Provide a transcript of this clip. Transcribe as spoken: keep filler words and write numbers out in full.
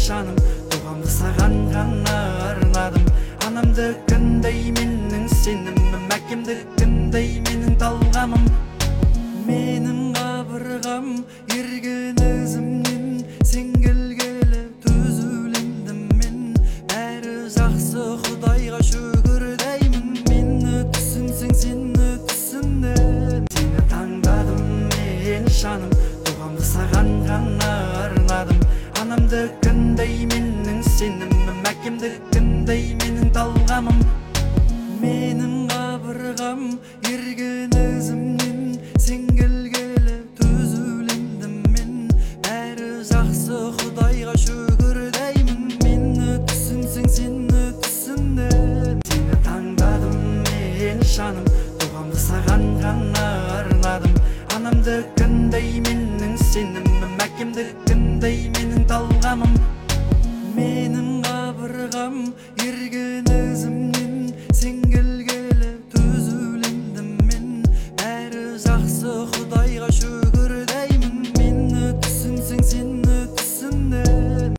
жаным, туғамды саған ғана арнадым. Анамдыкіндей менің сенімім, әкемдікіндей менің талғамым. Менің қабырғам ерген ізімнен, сен келгелі түзулендім мен. Бәрі жақсы, Құдайға шүкір деймін. Мені түсінсең, сені түсіндім. Сені таңдадым мен жаным, туғамды саған ғана арнадым. Анамдыкіндей менің сенімім, әкемдікіндей менің талғамым. Менің қабырғам ерген ізімнен, сен келгелі түзулендім мен. Бәрі жақсы, Құдайға шүкір деймін. Мені түсінсең, сені түсіндім. Сені таңдадым мен жаным, туғамды саған ғана арнадым. Анамдыкіндей менің сенімім, әкемдікіндей менің